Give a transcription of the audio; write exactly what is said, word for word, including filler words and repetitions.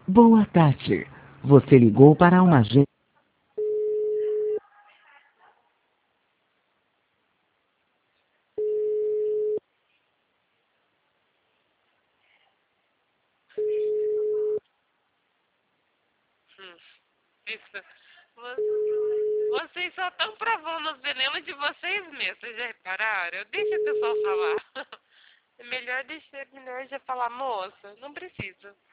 Boa tarde. Você ligou para uma agência. Hum, isso. Vo- Vocês só estão provando os venenos de vocês mesmos, vocês já repararam? Deixa a pessoa falar. É melhor deixar, melhor já falar, moça, não precisa.